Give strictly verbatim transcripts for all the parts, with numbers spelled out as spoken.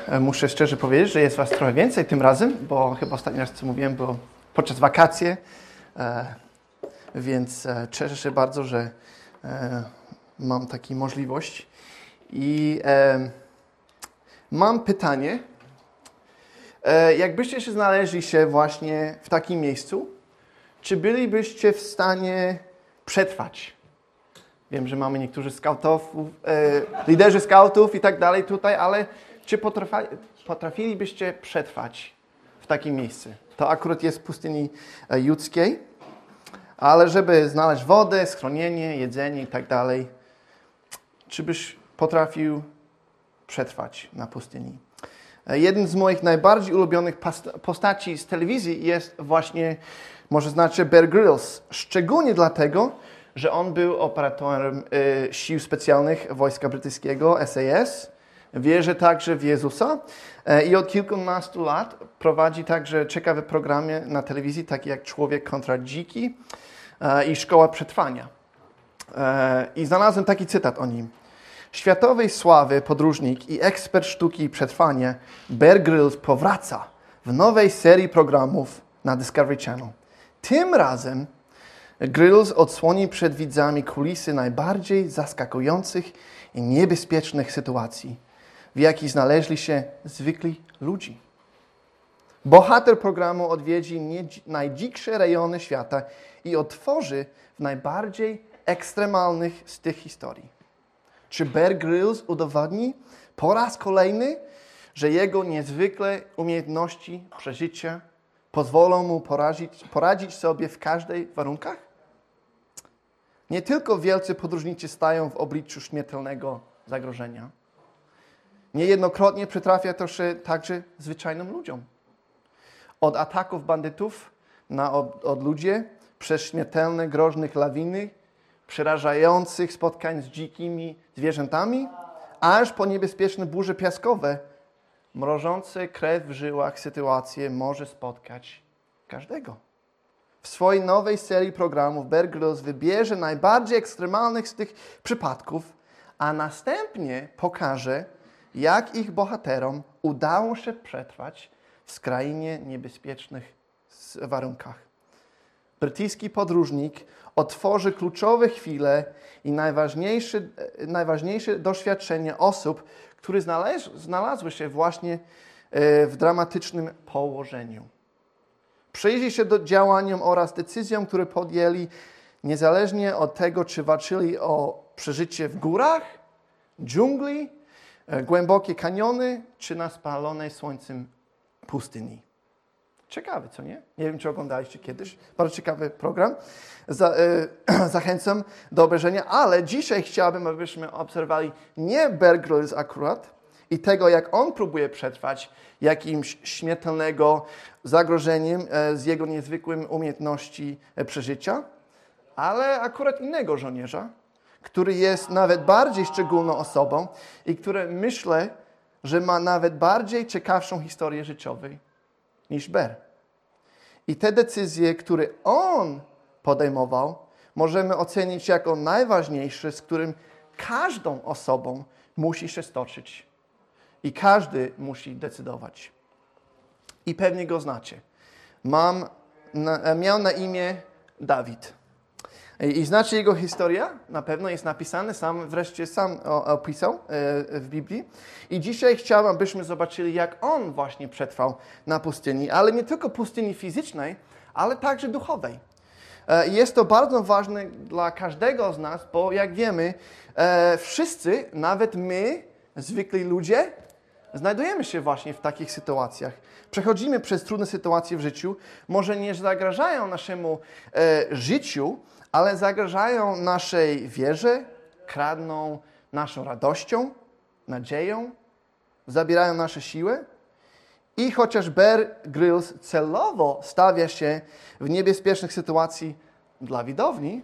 Muszę szczerze powiedzieć, że jest was trochę więcej tym razem, bo chyba ostatni raz, co mówiłem, było podczas wakacji, e, więc e, cieszę się bardzo, że e, mam taką możliwość. I e, mam pytanie. E, jakbyście się znaleźli się właśnie w takim miejscu, czy bylibyście w stanie przetrwać? Wiem, że mamy niektórzy skautów, e, liderzy skautów i tak dalej tutaj, ale czy potrafi, potrafilibyście przetrwać w takim miejscu? To akurat jest w pustyni judzkiej, ale żeby znaleźć wodę, schronienie, jedzenie i tak dalej, czy byś potrafił przetrwać na pustyni? Jeden z moich najbardziej ulubionych postaci z telewizji jest właśnie, może znacie, Bear Grylls. Szczególnie dlatego, że on był operatorem y, sił specjalnych Wojska Brytyjskiego, S A S. Wierzy także w Jezusa y, i od kilkunastu lat prowadzi także ciekawe programy na telewizji, takie jak Człowiek kontra Dziki y, i Szkoła Przetrwania. Y, I znalazłem taki cytat o nim. Światowej sławy podróżnik i ekspert sztuki przetrwania Bear Grylls powraca w nowej serii programów na Discovery Channel. Tym razem Grylls odsłoni przed widzami kulisy najbardziej zaskakujących i niebezpiecznych sytuacji, w jakich znaleźli się zwykli ludzie. Bohater programu odwiedzi najdziksze rejony świata i otworzy w najbardziej ekstremalnych z tych historii. Czy Bear Grylls udowodni po raz kolejny, że jego niezwykłe umiejętności przeżycia pozwolą mu poradzić, poradzić sobie w każdej warunkach? Nie tylko wielcy podróżnicy stają w obliczu śmiertelnego zagrożenia. Niejednokrotnie przytrafia to się także zwyczajnym ludziom. Od ataków bandytów na od, od ludzie, przez śmiertelne, groźnych lawiny, przerażających spotkań z dzikimi zwierzętami, aż po niebezpieczne burze piaskowe, mrożące krew w żyłach sytuacje może spotkać każdego. W swojej nowej serii programów Bear Grylls wybierze najbardziej ekstremalnych z tych przypadków, a następnie pokaże, jak ich bohaterom udało się przetrwać w skrajnie niebezpiecznych warunkach. Brytyjski podróżnik otworzy kluczowe chwile i najważniejsze, najważniejsze doświadczenia osób, które znaleź, znalazły się właśnie w dramatycznym położeniu. Przyjrzy się do działaniom oraz decyzjom, które podjęli, niezależnie od tego, czy walczyli o przeżycie w górach, dżungli, głębokie kaniony, czy na spalonej słońcem pustyni. Ciekawe, co nie? Nie wiem, czy oglądaliście kiedyś. Bardzo ciekawy program. Za, e, zachęcam do obejrzenia, ale dzisiaj chciałbym, abyśmy obserwowali nie Bear Grylls akurat i tego, jak on próbuje przetrwać jakimś śmiertelnego zagrożeniem e, z jego niezwykłym umiejętności e, przeżycia, ale akurat innego żołnierza, który jest nawet bardziej szczególną osobą i który myślę, że ma nawet bardziej ciekawszą historię życiową niż Bear. I te decyzje, które on podejmował, możemy ocenić jako najważniejsze, z którym każdą osobą musi się stoczyć. I każdy musi decydować. I pewnie go znacie. Mam na, miał na imię Dawid. I, I znacie jego historię? Na pewno jest napisane, sam wreszcie sam opisał e, w Biblii. I dzisiaj chciałbym, abyśmy zobaczyli, jak on właśnie przetrwał na pustyni, ale nie tylko pustyni fizycznej, ale także duchowej. E, jest to bardzo ważne dla każdego z nas, bo jak wiemy, e, wszyscy, nawet my, zwykli ludzie, znajdujemy się właśnie w takich sytuacjach. Przechodzimy przez trudne sytuacje w życiu, może nie zagrażają naszemu e, życiu, ale zagrażają naszej wierze, kradną naszą radością, nadzieją, zabierają nasze siły. I chociaż Bear Grylls celowo stawia się w niebezpiecznych sytuacjach dla widowni,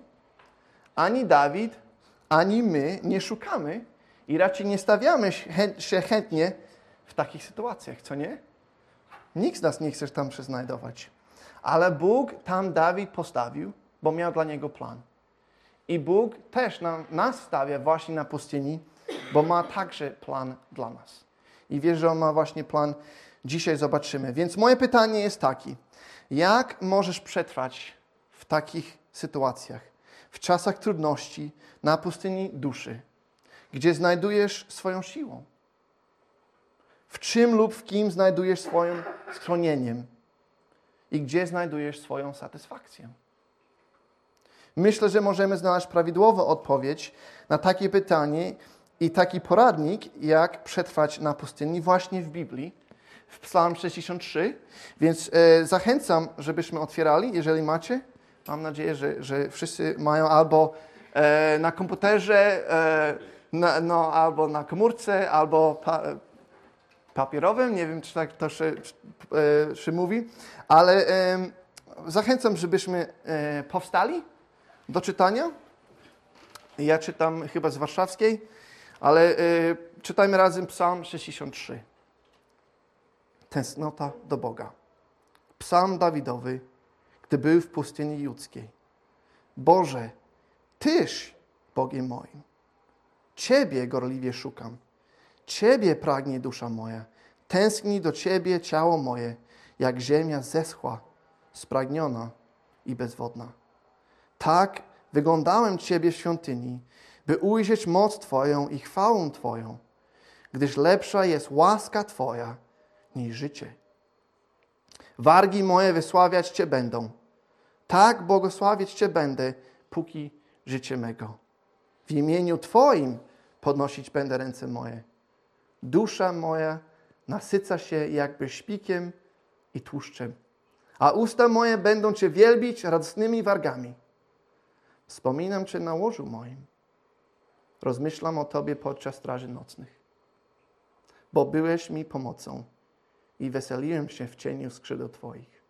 ani Dawid, ani my nie szukamy i raczej nie stawiamy się chętnie w takich sytuacjach, co nie? Nikt z nas nie chce tam się znajdować. Ale Bóg tam Dawid postawił, bo miał dla niego plan. I Bóg też nam, nas stawia właśnie na pustyni, bo ma także plan dla nas. I wierzę, że On ma właśnie plan. Dzisiaj zobaczymy. Więc moje pytanie jest takie. Jak możesz przetrwać w takich sytuacjach, w czasach trudności, na pustyni duszy, gdzie znajdujesz swoją siłę? W czym lub w kim znajdujesz swoim schronieniem? I gdzie znajdujesz swoją satysfakcję? Myślę, że możemy znaleźć prawidłową odpowiedź na takie pytanie i taki poradnik, jak przetrwać na pustyni właśnie w Biblii, w Psalm sześćdziesiąt trzy. Więc e, zachęcam, żebyśmy otwierali, jeżeli macie. Mam nadzieję, że, że wszyscy mają albo e, na komputerze, e, na, no, albo na komórce, albo pa, papierowym. Nie wiem, czy tak to się, e, się mówi. Ale e, zachęcam, żebyśmy e, powstali do czytania. Ja czytam chyba z warszawskiej, ale y, czytajmy razem Psalm sześćdziesiąt trzy. Tęsknota do Boga. Psalm Dawidowy, gdy był w pustyni judzkiej. Boże, Tyś Bogiem moim. Ciebie gorliwie szukam. Ciebie pragnie dusza moja. Tęskni do Ciebie ciało moje, jak ziemia zeschła, spragniona i bezwodna. Tak wyglądałem Ciebie w świątyni, by ujrzeć moc Twoją i chwałę Twoją, gdyż lepsza jest łaska Twoja niż życie. Wargi moje wysławiać Cię będą. Tak błogosławić Cię będę, póki życie mego. W imieniu Twoim podnosić będę ręce moje. Dusza moja nasyca się jakby szpikiem i tłuszczem, a usta moje będą Cię wielbić radosnymi wargami. Wspominam Cię na łożu moim. Rozmyślam o Tobie podczas straży nocnych. Bo byłeś mi pomocą i weseliłem się w cieniu skrzydeł Twoich.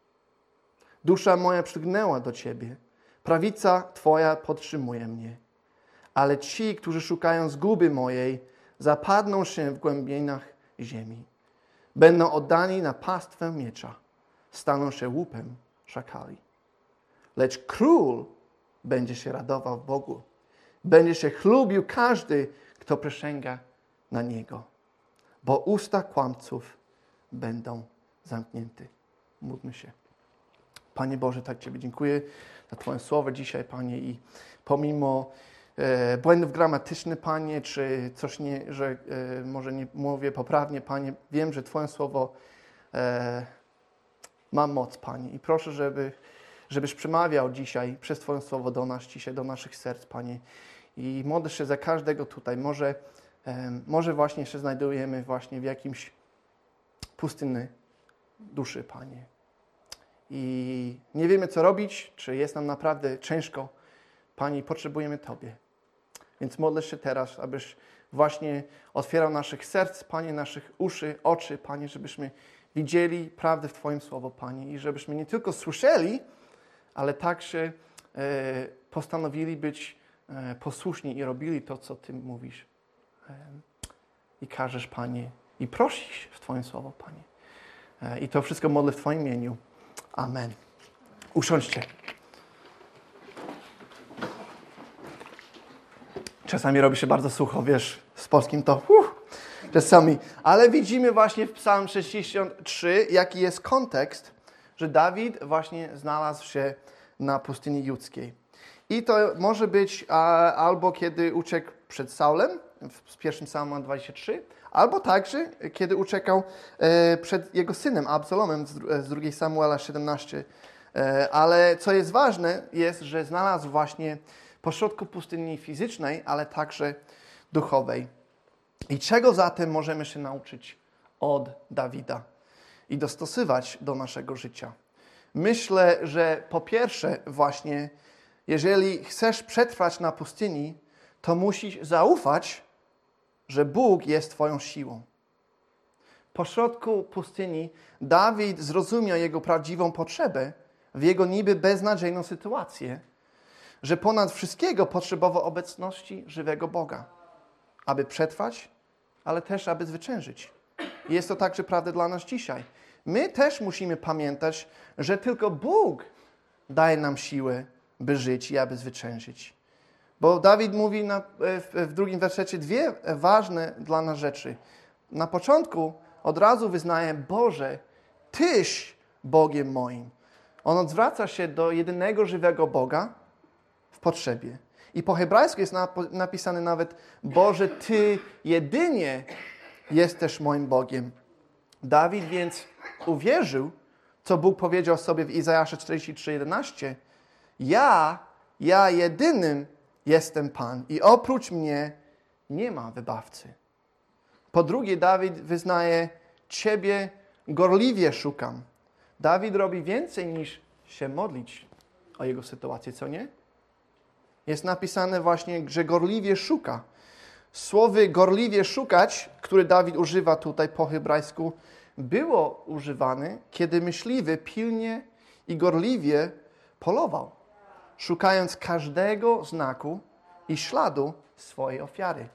Dusza moja przygnęła do Ciebie. Prawica Twoja podtrzymuje mnie. Ale ci, którzy szukają zguby mojej, zapadną się w głębiinach ziemi. Będą oddani na pastwę miecza. Staną się łupem szakali. Lecz król będzie się radował w Bogu. Będzie się chlubił każdy, kto przysięga na Niego. Bo usta kłamców będą zamknięte. Módlmy się. Panie Boże, tak Ciebie dziękuję za Twoje słowo dzisiaj, Panie. I pomimo e, błędów gramatycznych, Panie, czy coś, nie, że e, może nie mówię poprawnie, Panie, wiem, że Twoje słowo e, ma moc, Panie. I proszę, żeby żebyś przemawiał dzisiaj przez Twoje słowo do nas, dzisiaj, do naszych serc, Panie. I modlę się za każdego tutaj. Może, um, może właśnie się znajdujemy właśnie w jakimś pustyni duszy, Panie. I nie wiemy, co robić, czy jest nam naprawdę ciężko. Panie, potrzebujemy Tobie. Więc modlę się teraz, abyś właśnie otwierał naszych serc, Panie, naszych uszy, oczy, Panie, żebyśmy widzieli prawdę w Twoim słowo, Panie. I żebyśmy nie tylko słyszeli, ale także e, postanowili być e, posłuszni i robili to, co Ty mówisz. E, I każesz, Panie, i prosisz w Twoim słowo, Panie. E, I to wszystko modlę w Twoim imieniu. Amen. Usiądźcie. Czasami robi się bardzo sucho, wiesz, z polskim to uh, czasami. Ale widzimy właśnie w Psalm sześćdziesiąt trzy, jaki jest kontekst, że Dawid właśnie znalazł się na pustyni judzkiej. I to może być a, albo kiedy uciekł przed Saulem, w pierwszym Psalmie dwadzieścia trzy, albo także kiedy uciekał e, przed jego synem Absalomem z, z drugiej Samuela siedemnaście. E, ale co jest ważne, jest, że znalazł właśnie pośrodku pustyni fizycznej, ale także duchowej. I czego zatem możemy się nauczyć od Dawida i dostosować do naszego życia? Myślę, że po pierwsze właśnie, jeżeli chcesz przetrwać na pustyni, to musisz zaufać, że Bóg jest Twoją siłą. Po środku pustyni Dawid zrozumiał jego prawdziwą potrzebę w jego niby beznadziejną sytuację, że ponad wszystkiego potrzebował obecności żywego Boga, aby przetrwać, ale też aby zwyciężyć. I jest to także prawda dla nas dzisiaj. My też musimy pamiętać, że tylko Bóg daje nam siłę, by żyć i aby zwyciężyć. Bo Dawid mówi na, w, w drugim wersecie dwie ważne dla nas rzeczy. na początku od razu wyznaje: Boże, Tyś Bogiem moim. On odwraca się do jedynego żywego Boga w potrzebie. I po hebrajsku jest napisane nawet: Boże, Ty jedynie jesteś moim Bogiem. Dawid więc uwierzył, co Bóg powiedział sobie w Izajasza czterdzieści trzy jedenaście. Ja, ja jedynym jestem Pan i oprócz mnie nie ma wybawcy. Po drugie, Dawid wyznaje: Ciebie gorliwie szukam. Dawid robi więcej niż się modlić o jego sytuację, co nie? Jest napisane właśnie, że gorliwie szuka. Słowo gorliwie szukać, które Dawid używa tutaj po hebrajsku, było używane, kiedy myśliwy pilnie i gorliwie polował, szukając każdego znaku i śladu swojej ofiary.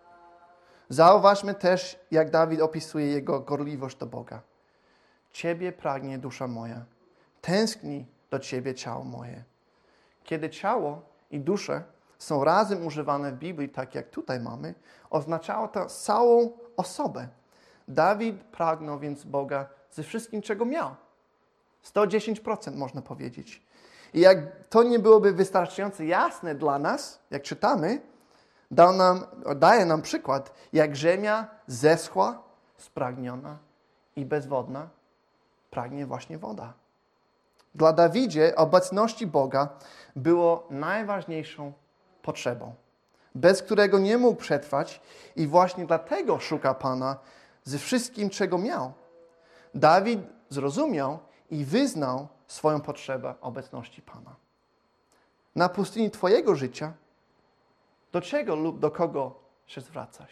Zauważmy też, jak Dawid opisuje jego gorliwość do Boga. Ciebie pragnie dusza moja, tęskni do Ciebie ciało moje. Kiedy ciało i duszę są razem używane w Biblii, tak jak tutaj mamy, oznaczało to całą osobę. Dawid pragnął więc Boga ze wszystkim, czego miał. sto dziesięć procent można powiedzieć. I jak to nie byłoby wystarczająco jasne dla nas, jak czytamy, dał nam, daje nam przykład, jak ziemia zeschła, spragniona i bezwodna, pragnie właśnie woda. Dla Dawidzie obecności Boga było najważniejszą potrzebą, bez którego nie mógł przetrwać i właśnie dlatego szuka Pana ze wszystkim, czego miał. Dawid zrozumiał i wyznał swoją potrzebę obecności Pana. Na pustyni Twojego życia do czego lub do kogo się zwracasz?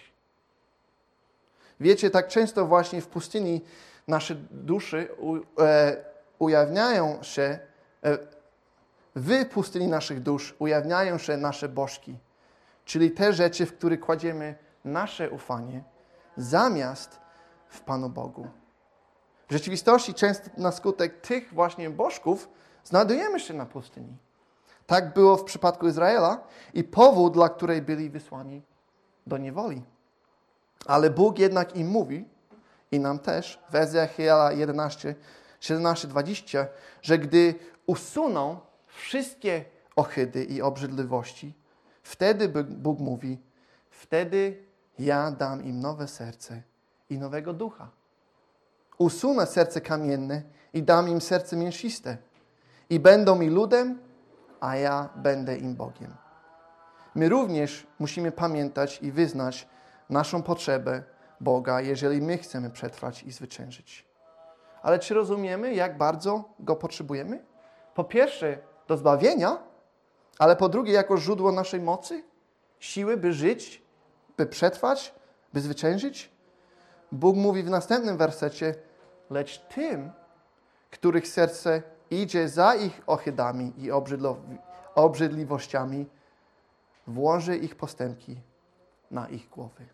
Wiecie, tak często właśnie w pustyni nasze duszy u, e, ujawniają się, e, w pustyni naszych dusz ujawniają się nasze bożki, czyli te rzeczy, w które kładziemy nasze ufanie, zamiast w Panu Bogu. W rzeczywistości często na skutek tych właśnie bożków znajdujemy się na pustyni. Tak było w przypadku Izraela i powód, dla której byli wysłani do niewoli. Ale Bóg jednak im mówi, i nam też, w Ezechiela jedenaście, siedemnaście, dwadzieścia, że gdy usuną wszystkie ohydy i obrzydliwości, wtedy Bóg mówi: wtedy ja dam im nowe serce i nowego ducha. Usunę serce kamienne i dam im serce mięsiste. I będą mi ludem, a ja będę im Bogiem. My również musimy pamiętać i wyznać naszą potrzebę Boga, jeżeli my chcemy przetrwać i zwyciężyć. Ale czy rozumiemy, jak bardzo Go potrzebujemy? Po pierwsze, do zbawienia, ale po drugie, jako źródło naszej mocy, siły, by żyć, by przetrwać, by zwyciężyć. Bóg mówi w następnym wersecie: lecz tym, których serce idzie za ich ohydami i obrzydliwościami, włoży ich postępki na ich głowy.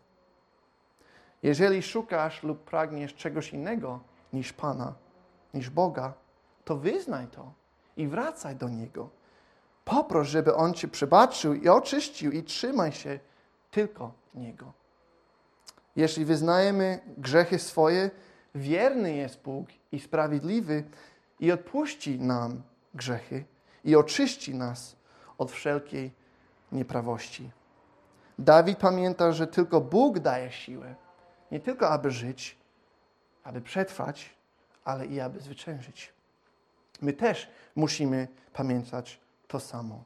Jeżeli szukasz lub pragniesz czegoś innego niż Pana, niż Boga, to wyznaj to i wracaj do Niego. Poproś, żeby On Cię przebaczył i oczyścił i trzymaj się tylko Niego. Jeśli wyznajemy grzechy swoje, wierny jest Bóg i sprawiedliwy i odpuści nam grzechy i oczyści nas od wszelkiej nieprawości. Dawid pamięta, że tylko Bóg daje siłę, nie tylko aby żyć, aby przetrwać, ale i aby zwyciężyć. My też musimy pamiętać to samo.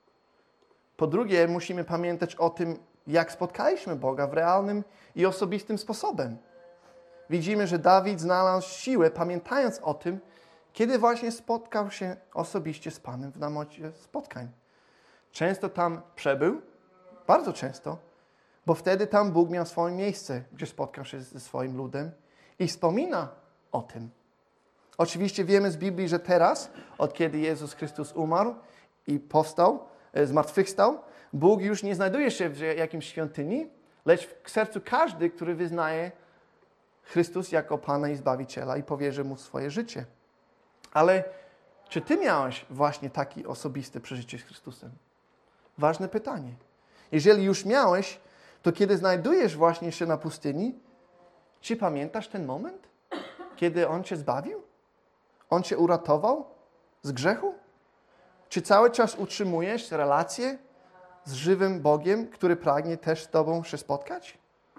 Po drugie, musimy pamiętać o tym, jak spotkaliśmy Boga w realnym i osobistym sposobem. Widzimy, że Dawid znalazł siłę, pamiętając o tym, kiedy właśnie spotkał się osobiście z Panem w namocie spotkań. Często tam przebył, bardzo często, bo wtedy tam Bóg miał swoje miejsce, gdzie spotkał się ze swoim ludem i wspomina o tym. Oczywiście wiemy z Biblii, że teraz, od kiedy Jezus Chrystus umarł i powstał, zmartwychwstał, Bóg już nie znajduje się w jakimś świątyni, lecz w sercu każdy, który wyznaje Chrystus jako Pana i Zbawiciela i powierzy Mu swoje życie. Ale czy Ty miałeś właśnie takie osobiste przeżycie z Chrystusem? Ważne pytanie. Jeżeli już miałeś, to kiedy znajdujesz właśnie się na pustyni, Czy pamiętasz ten moment, kiedy On cię zbawił? On cię uratował z grzechu? Czy cały czas utrzymujesz relację z żywym Bogiem, który pragnie też z tobą się spotkać?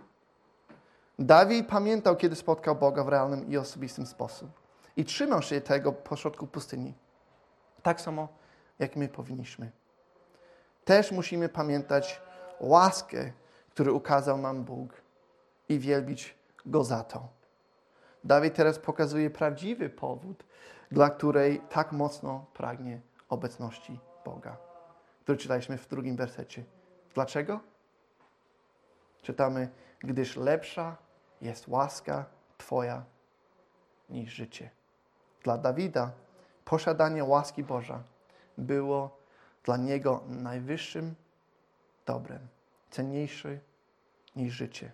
Dawid pamiętał, kiedy spotkał Boga w realnym i osobistym sposób. I trzymał się tego pośrodku pustyni. Tak samo, jak my powinniśmy. Też musimy pamiętać łaskę, którą ukazał nam Bóg i wielbić Go za to. Dawid teraz pokazuje prawdziwy powód, dla której tak mocno pragnie obecności Boga, który czytaliśmy w drugim wersecie. Dlaczego? Czytamy, gdyż lepsza jest łaska Twoja niż życie. Dla Dawida posiadanie łaski Boża było dla niego najwyższym dobrem, cenniejszy niż życie.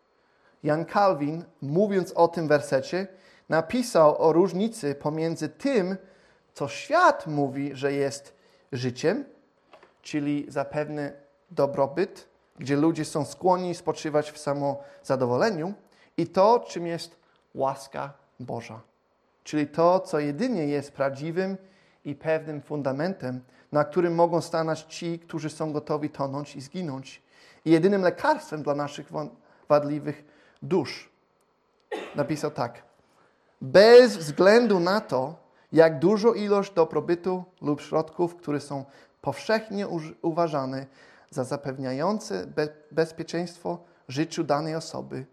Jan Kalwin, mówiąc o tym wersecie, napisał o różnicy pomiędzy tym, co świat mówi, że jest życiem, czyli zapewne dobrobyt, gdzie ludzie są skłonni spoczywać w samozadowoleniu, i to, czym jest łaska Boża. Czyli to, co jedynie jest prawdziwym i pewnym fundamentem, na którym mogą stanąć ci, którzy są gotowi tonąć i zginąć. I jedynym lekarstwem dla naszych wadliwych dusz. Napisał tak. Bez względu na to, jak dużą ilość dobrobytu lub środków, które są powszechnie uważane za zapewniające be- bezpieczeństwo życiu danej osoby,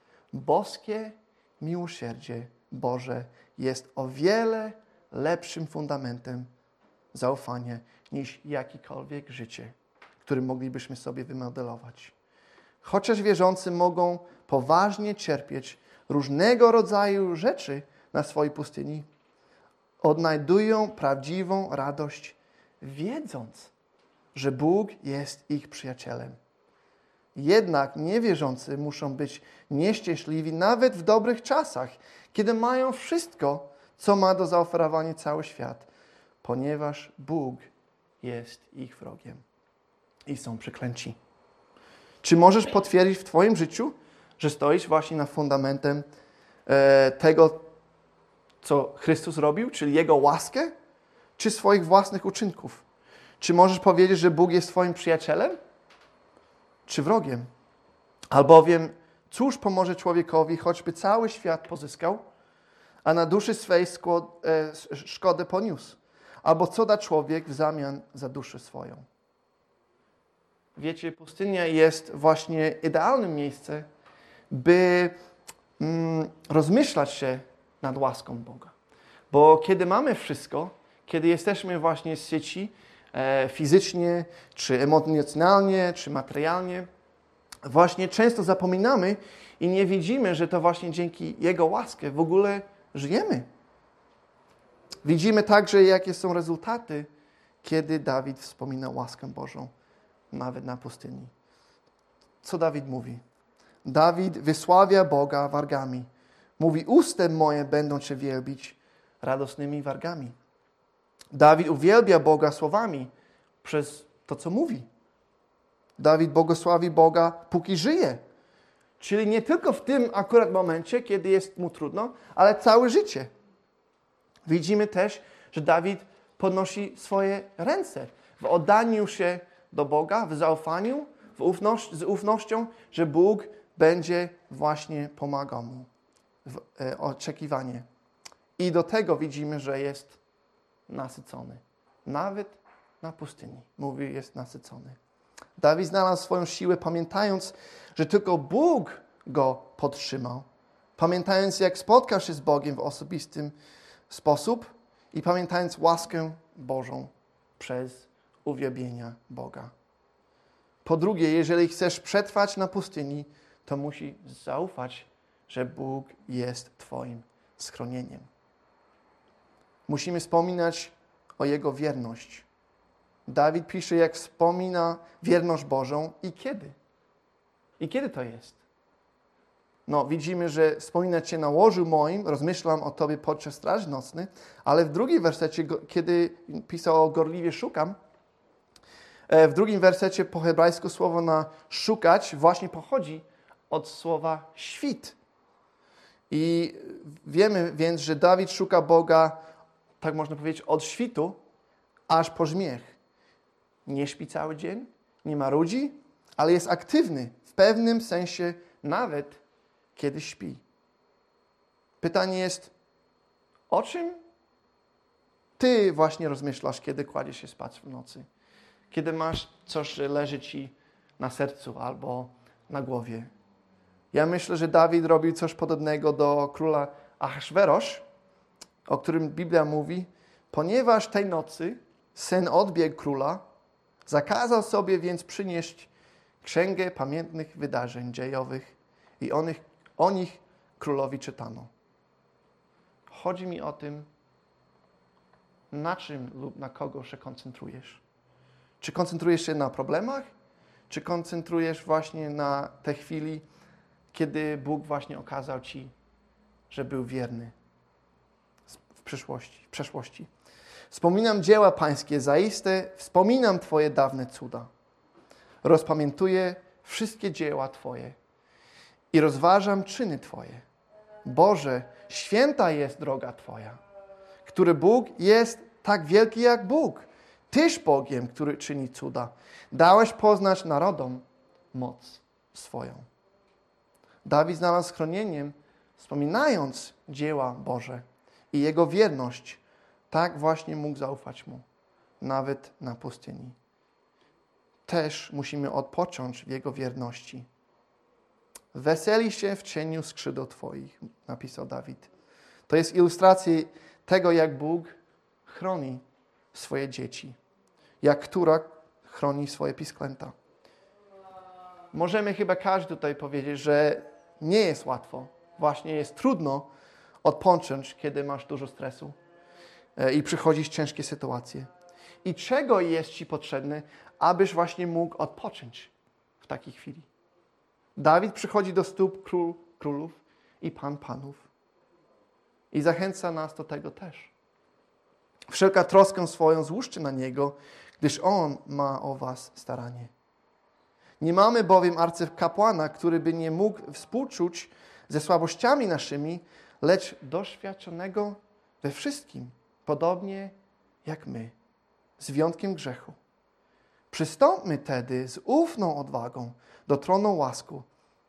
boskie miłosierdzie Boże jest o wiele lepszym fundamentem zaufania niż jakikolwiek życie, które moglibyśmy sobie wymodelować. Chociaż wierzący mogą poważnie cierpieć różnego rodzaju rzeczy na swojej pustyni, odnajdują prawdziwą radość, wiedząc, że Bóg jest ich przyjacielem. Jednak niewierzący muszą być nieszczęśliwi nawet w dobrych czasach, kiedy mają wszystko, co ma do zaoferowania cały świat, ponieważ Bóg jest ich wrogiem i są przeklęci. Czy możesz potwierdzić w Twoim życiu, że stoisz właśnie na fundamentem e, tego, co Chrystus robił, czyli Jego łaskę, czy swoich własnych uczynków? Czy możesz powiedzieć, że Bóg jest Twoim przyjacielem, czy wrogiem? Albowiem, cóż pomoże człowiekowi, choćby cały świat pozyskał, a na duszy swej skło- e, szkodę poniósł? Albo co da człowiek w zamian za duszę swoją? Wiecie, pustynia jest właśnie idealnym miejscem, by mm, rozmyślać się nad łaską Boga. Bo kiedy mamy wszystko, kiedy jesteśmy właśnie z sieci e, fizycznie, czy emocjonalnie, czy materialnie, właśnie często zapominamy i nie widzimy, że to właśnie dzięki Jego łasce w ogóle żyjemy. Widzimy także, jakie są rezultaty, kiedy Dawid wspomina łaskę Bożą, nawet na pustyni. Co Dawid mówi? Dawid wysławia Boga wargami. Mówi, usta moje będą Cię wielbić radosnymi wargami. Dawid uwielbia Boga słowami przez to, co mówi. Dawid błogosławi Boga, póki żyje. Czyli nie tylko w tym akurat momencie, kiedy jest mu trudno, ale całe życie. Widzimy też, że Dawid podnosi swoje ręce w oddaniu się do Boga, w zaufaniu, w ufność, z ufnością, że Bóg będzie właśnie pomagał mu w e, oczekiwanie. I do tego widzimy, że jest nasycony. Nawet na pustyni, mówi, jest nasycony. Dawid znalazł swoją siłę, pamiętając, że tylko Bóg go podtrzymał. Pamiętając, jak spotkał się z Bogiem w osobistym sposób i pamiętając łaskę Bożą przez uwielbienie Boga. Po drugie, jeżeli chcesz przetrwać na pustyni, to musisz zaufać, że Bóg jest Twoim schronieniem. Musimy wspominać o Jego wierność. Dawid pisze, jak wspomina wierność Bożą i kiedy. I kiedy to jest? No, widzimy, że wspomina Cię na łożu moim, rozmyślam o Tobie podczas straży nocnej, ale w drugim wersecie, kiedy pisał o gorliwie szukam, w drugim wersecie po hebrajsku słowo na szukać właśnie pochodzi od słowa świt. I wiemy więc, że Dawid szuka Boga, tak można powiedzieć, od świtu aż po żmiech. Nie śpi cały dzień, nie marudzi, ale jest aktywny w pewnym sensie nawet kiedy śpi. Pytanie jest, o czym ty właśnie rozmyślasz, kiedy kładziesz się spać w nocy? Kiedy masz coś, że leży ci na sercu albo na głowie. Ja myślę, że Dawid robił coś podobnego do króla Ahaswerosz, o którym Biblia mówi, ponieważ tej nocy sen odbiegł króla, zakazał sobie więc przynieść księgę pamiętnych wydarzeń dziejowych i o nich, o nich królowi czytano. Chodzi mi o tym, na czym lub na kogo się koncentrujesz. Czy koncentrujesz się na problemach, czy koncentrujesz właśnie na te chwili, kiedy Bóg właśnie okazał ci, że był wierny w przyszłości, w przeszłości. Wspominam dzieła Pańskie, zaiste wspominam Twoje dawne cuda. Rozpamiętuję wszystkie dzieła Twoje i rozważam czyny Twoje. Boże, święta jest droga Twoja, który Bóg jest tak wielki jak Bóg. Tyś Bogiem, który czyni cuda. Dałeś poznać narodom moc swoją. Dawid znalazł schronieniem, wspominając dzieła Boże i Jego wierność. Tak właśnie mógł zaufać Mu, nawet na pustyni. Też musimy odpocząć w Jego wierności. Weseli się w cieniu skrzydeł Twoich, napisał Dawid. To jest ilustracja tego, jak Bóg chroni swoje dzieci. Jak która chroni swoje pisklęta. Możemy chyba każdy tutaj powiedzieć, że nie jest łatwo. Właśnie jest trudno odpocząć, kiedy masz dużo stresu i przychodzisz ciężkie sytuacje. I czego jest Ci potrzebne, abyś właśnie mógł odpocząć w takiej chwili? Dawid przychodzi do stóp król, królów i Pan panów. I zachęca nas do tego też. Wszelka troskę swoją złóżcie na Niego, gdyż On ma o was staranie. Nie mamy bowiem arcykapłana, który by nie mógł współczuć ze słabościami naszymi, lecz doświadczonego we wszystkim, podobnie jak my, z wyjątkiem grzechu. Przystąpmy tedy z ufną odwagą do tronu łasku,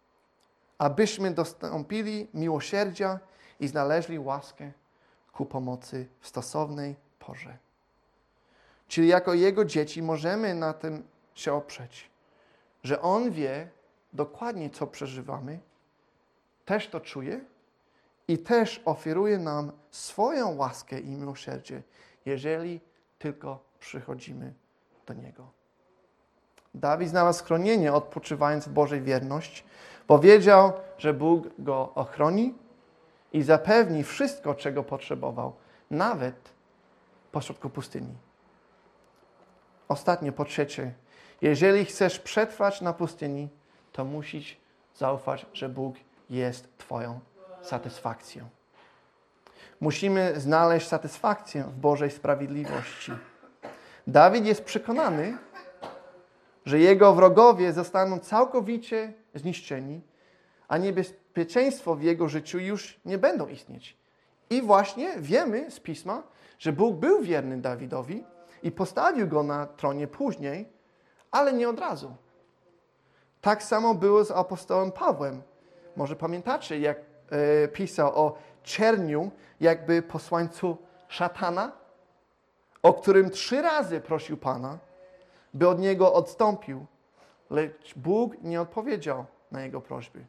abyśmy dostąpili miłosierdzia i znaleźli łaskę ku pomocy w stosownej porze. Czyli jako Jego dzieci możemy na tym się oprzeć, że On wie dokładnie, co przeżywamy, też to czuje i też oferuje nam swoją łaskę i miłosierdzie, jeżeli tylko przychodzimy do Niego. Dawid znalazł schronienie, odpoczywając w Bożej wierność, bo wiedział, że Bóg go ochroni i zapewni wszystko, czego potrzebował, nawet pośrodku pustyni. Ostatnie, po trzecie, jeżeli chcesz przetrwać na pustyni, to musisz zaufać, że Bóg jest Twoją satysfakcją. Musimy znaleźć satysfakcję w Bożej sprawiedliwości. Dawid jest przekonany, że jego wrogowie zostaną całkowicie zniszczeni, a niebezpieczeństwo w jego życiu już nie będą istnieć. I właśnie wiemy z Pisma, że Bóg był wierny Dawidowi i postawił go na tronie później, ale nie od razu. Tak samo było z apostołem Pawłem. Może pamiętacie, jak e, pisał o czerniu, jakby posłańcu szatana, o którym trzy razy prosił Pana, by od niego odstąpił, lecz Bóg nie odpowiedział na jego prośby.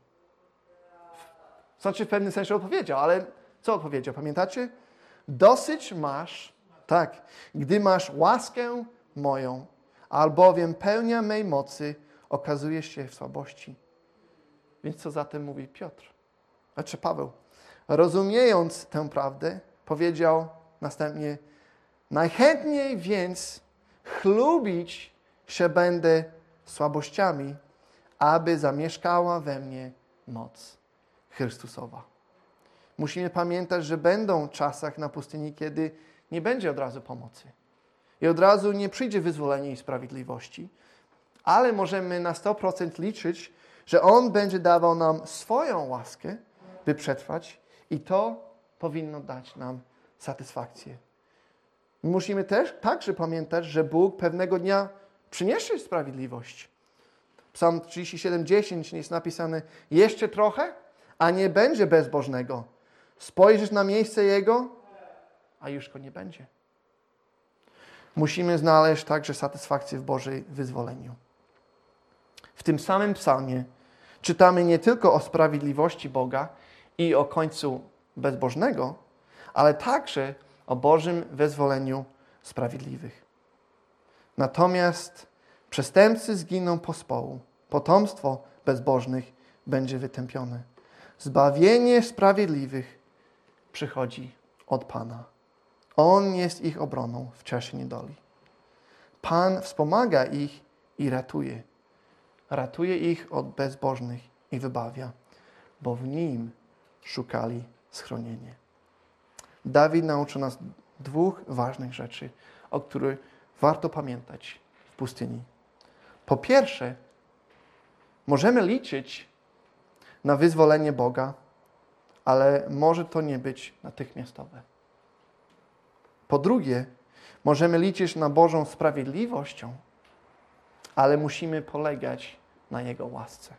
Znaczy w pewnym sensie odpowiedział, ale co odpowiedział? Pamiętacie? Dosyć masz, tak, gdy masz łaskę moją, albowiem pełnia mej mocy okazuje się w słabości. Więc co zatem mówi Piotr? Znaczy Paweł. Rozumiejąc tę prawdę, powiedział następnie, najchętniej więc chlubić się będę słabościami, aby zamieszkała we mnie moc Chrystusowa. Musimy pamiętać, że będą czasach na pustyni, kiedy nie będzie od razu pomocy. I od razu nie przyjdzie wyzwolenie i sprawiedliwości, ale możemy na sto procent liczyć, że On będzie dawał nam swoją łaskę, by przetrwać i to powinno dać nam satysfakcję. Musimy też także pamiętać, że Bóg pewnego dnia przyniesie sprawiedliwość. Psalm trzydzieści siedem, dziesięć jest napisane: jeszcze trochę, a nie będzie bezbożnego. Spojrzysz na miejsce Jego, a już go nie będzie. Musimy znaleźć także satysfakcję w Bożej wyzwoleniu. W tym samym psalmie czytamy nie tylko o sprawiedliwości Boga i o końcu bezbożnego, ale także o Bożym wyzwoleniu sprawiedliwych. Natomiast przestępcy zginą pospołu, potomstwo bezbożnych będzie wytępione. Zbawienie sprawiedliwych przychodzi od Pana. On jest ich obroną w czasie niedoli. Pan wspomaga ich i ratuje. Ratuje ich od bezbożnych i wybawia, bo w Nim szukali schronienia. Dawid nauczył nas dwóch ważnych rzeczy, o których warto pamiętać w pustyni. Po pierwsze, możemy liczyć na wyzwolenie Boga, ale może to nie być natychmiastowe. Po drugie, możemy liczyć na Bożą sprawiedliwością, ale musimy polegać na Jego łasce.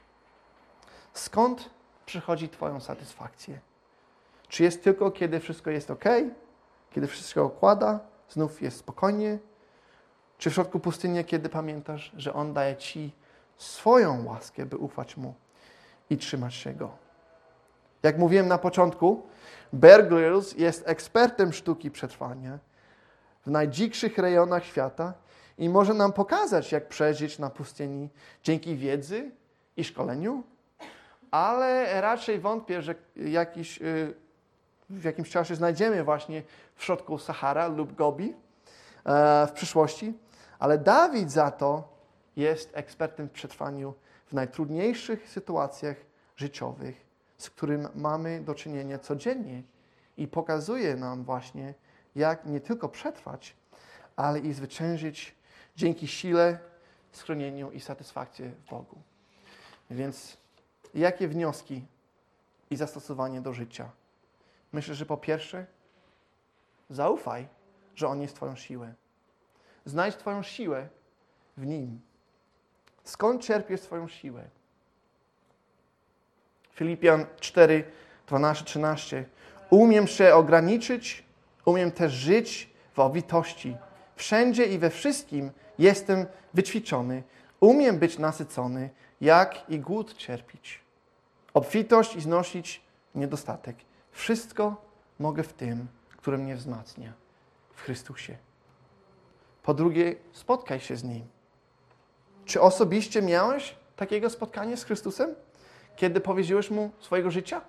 Skąd przychodzi Twoją satysfakcję? Czy jest tylko, kiedy wszystko jest ok? Kiedy wszystko układa? Znów jest spokojnie? Czy w środku pustyni, kiedy pamiętasz, że On daje Ci swoją łaskę, by ufać Mu i trzymać się Go? Jak mówiłem na początku, Bear Grylls jest ekspertem sztuki przetrwania w najdzikszych rejonach świata i może nam pokazać, jak przeżyć na pustyni dzięki wiedzy i szkoleniu, ale raczej wątpię, że jakiś, w jakimś czasie znajdziemy właśnie w środku Sahara lub Gobi w przyszłości, ale Dawid za to jest ekspertem w przetrwaniu w najtrudniejszych sytuacjach życiowych, z którym mamy do czynienia codziennie i pokazuje nam właśnie, jak nie tylko przetrwać, ale i zwyciężyć dzięki sile, schronieniu i satysfakcji w Bogu. Więc jakie wnioski i zastosowanie do życia? Myślę, że po pierwsze, zaufaj, że On jest Twoją siłą. Znajdź Twoją siłę w Nim. Skąd czerpiesz swoją siłę? Filipian cztery, dwanaście, trzynaście. Umiem się ograniczyć, umiem też żyć w obfitości. Wszędzie i we wszystkim jestem wyćwiczony. Umiem być nasycony, jak i głód cierpieć. Obfitość i znosić niedostatek. Wszystko mogę w tym, który mnie wzmacnia, w Chrystusie. Po drugie, spotkaj się z Nim. Czy osobiście miałeś takiego spotkania z Chrystusem, kiedy powierzyłeś Mu swojego życia?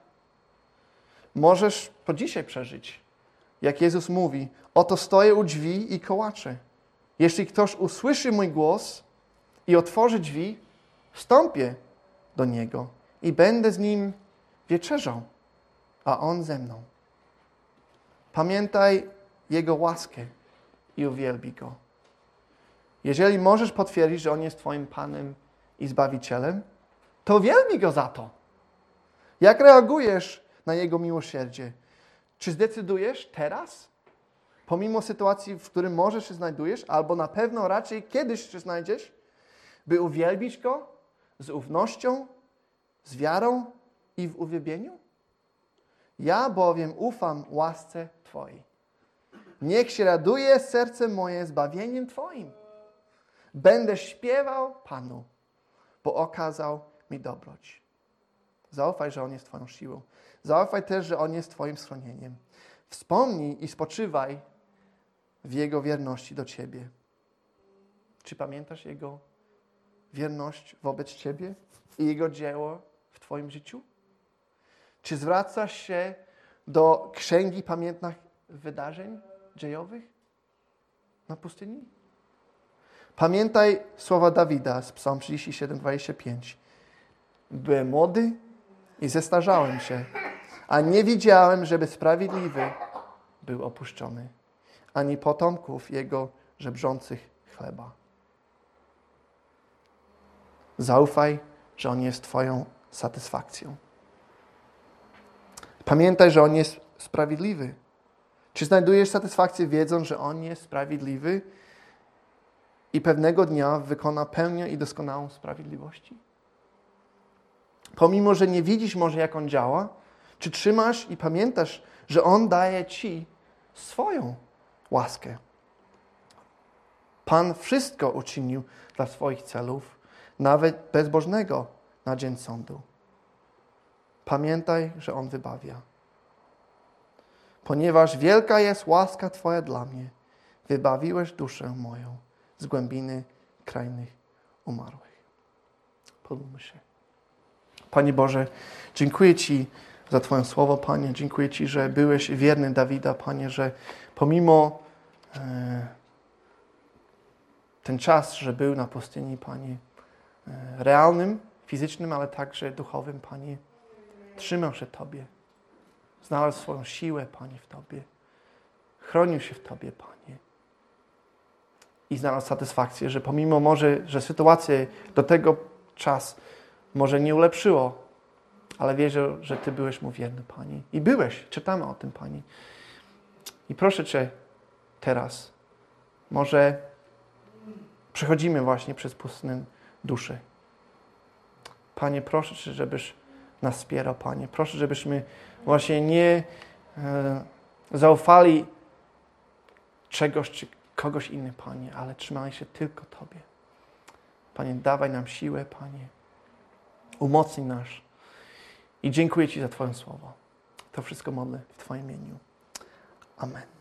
Możesz po dzisiaj przeżyć, jak Jezus mówi: oto stoję u drzwi i kołaczę. Jeśli ktoś usłyszy mój głos i otworzy drzwi, wstąpię do Niego i będę z Nim wieczerzał, a On ze mną. Pamiętaj Jego łaskę i uwielbij Go. Jeżeli możesz potwierdzić, że On jest Twoim Panem i Zbawicielem, to wielbi Go za to. Jak reagujesz na Jego miłosierdzie? Czy zdecydujesz teraz, pomimo sytuacji, w której może się znajdujesz, albo na pewno raczej kiedyś się znajdziesz, by uwielbić Go z ufnością, z wiarą i w uwielbieniu? Ja bowiem ufam łasce Twojej. Niech się raduje serce moje zbawieniem Twoim. Będę śpiewał Panu, bo okazał mi dobroć. Zaufaj, że On jest Twoją siłą. Zaufaj też, że On jest Twoim schronieniem. Wspomnij i spoczywaj w Jego wierności do Ciebie. Czy pamiętasz Jego wierność wobec Ciebie i Jego dzieło w Twoim życiu? Czy zwracasz się do księgi pamiętnych wydarzeń dziejowych na pustyni? Pamiętaj słowa Dawida z Psalm trzydzieści siedem, dwadzieścia pięć. Byłem młody i zestarzałem się, a nie widziałem, żeby sprawiedliwy był opuszczony, ani potomków jego żebrzących chleba. Zaufaj, że On jest Twoją satysfakcją. Pamiętaj, że On jest sprawiedliwy. Czy znajdujesz satysfakcję wiedząc, że On jest sprawiedliwy i pewnego dnia wykona pełnię i doskonałą sprawiedliwości? Pomimo, że nie widzisz może, jak On działa, czy trzymasz i pamiętasz, że On daje Ci swoją łaskę? Pan wszystko uczynił dla swoich celów, nawet bezbożnego na dzień sądu. Pamiętaj, że On wybawia. Ponieważ wielka jest łaska Twoja dla mnie, wybawiłeś duszę moją z głębiny krajnych umarłych. Pomódlmy się. Panie Boże, dziękuję Ci za Twoje słowo, Panie. Dziękuję Ci, że byłeś wierny Dawida, Panie, że pomimo e, ten czas, że był na pustyni, Panie, e, realnym, fizycznym, ale także duchowym, Panie, trzymał się Tobie. Znalazł swoją siłę, Panie, w Tobie. Chronił się w Tobie, Panie. I znalazł satysfakcję, że pomimo może, że sytuację do tego czas może nie ulepszyło, ale wierzę, że Ty byłeś Mu wierny, Panie. I byłeś. Czytamy o tym, Panie. I proszę Cię teraz, może przechodzimy właśnie przez pustynę duszy. Panie, proszę Cię, żebyś nas wspierał, Panie. Proszę, żebyśmy właśnie nie e, zaufali czegoś czy kogoś innego, Panie, ale trzymali się tylko Tobie. Panie, dawaj nam siłę, Panie. Umocnij nas. I dziękuję Ci za Twoje słowo. To wszystko modlę w Twoim imieniu. Amen.